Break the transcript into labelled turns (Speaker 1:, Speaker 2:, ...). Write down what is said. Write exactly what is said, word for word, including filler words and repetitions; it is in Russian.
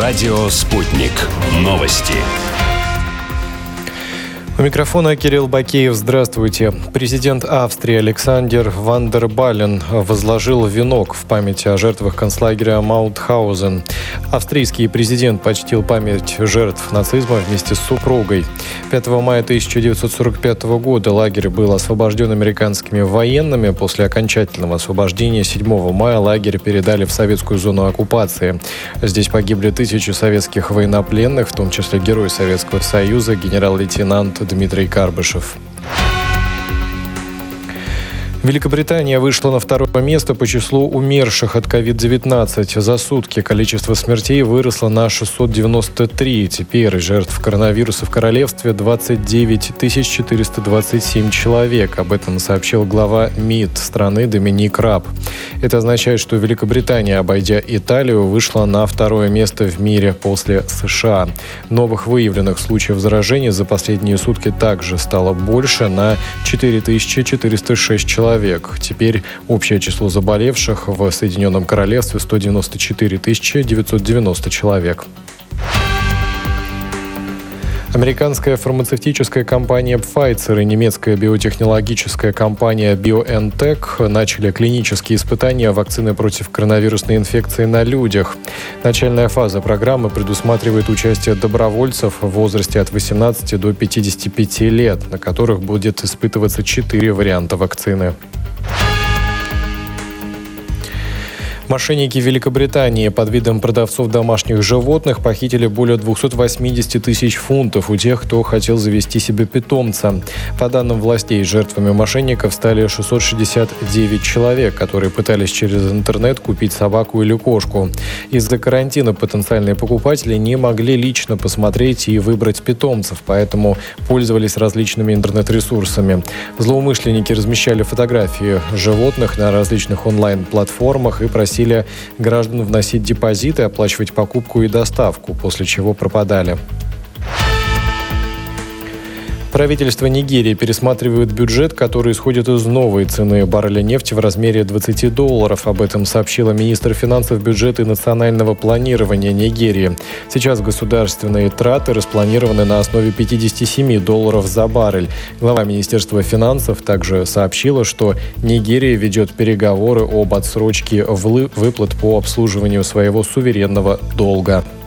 Speaker 1: Радио «Спутник». Новости.
Speaker 2: У микрофона Кирилл Бакеев. Здравствуйте. Президент Австрии Александер ван дер Баллен возложил венок в память о жертвах концлагеря Маутхаузен. Австрийский президент почтил память жертв нацизма вместе с супругой. пятого мая тысяча девятьсот сорок пятого года лагерь был освобожден американскими военными. После окончательного освобождения седьмого мая лагерь передали в советскую зону оккупации. Здесь погибли тысячи советских военнопленных, в том числе герой Советского Союза, генерал-лейтенант Дмитрий Карбышев. Великобритания вышла на второе место по числу умерших от ковид девятнадцать. За сутки количество смертей выросло на шестьсот девяносто три. Теперь жертв коронавируса в королевстве двадцать девять тысяч четыреста двадцать семь человек. Об этом сообщил глава МИД страны Доминик Раб. Это означает, что Великобритания, обойдя Италию, вышла на второе место в мире после США. Новых выявленных случаев заражения за последние сутки также стало больше, на четыре тысячи четыреста шесть человек. Теперь общее число заболевших в Соединенном Королевстве сто девяносто четыре тысячи девятьсот девяносто человек. Американская фармацевтическая компания Pfizer и немецкая биотехнологическая компания BioNTech начали клинические испытания вакцины против коронавирусной инфекции на людях. Начальная фаза программы предусматривает участие добровольцев в возрасте от восемнадцати до пятидесяти пяти лет, на которых будет испытываться четыре варианта вакцины. Мошенники в Великобритании под видом продавцов домашних животных похитили более двухсот восьмидесяти тысяч фунтов у тех, кто хотел завести себе питомца. По данным властей, жертвами мошенников стали шестьсот шестьдесят девять человек, которые пытались через интернет купить собаку или кошку. Из-за карантина потенциальные покупатели не могли лично посмотреть и выбрать питомцев, поэтому пользовались различными интернет-ресурсами. Злоумышленники размещали фотографии животных на различных онлайн-платформах и просили граждан вносить депозиты, оплачивать покупку и доставку, после чего пропадали. Правительство Нигерии пересматривает бюджет, который исходит из новой цены барреля нефти в размере двадцати долларов. Об этом сообщила министр финансов, бюджета и национального планирования Нигерии. Сейчас государственные траты распланированы на основе пятидесяти семи долларов за баррель. Глава Министерства финансов также сообщила, что Нигерия ведет переговоры об отсрочке выплат по обслуживанию своего суверенного долга.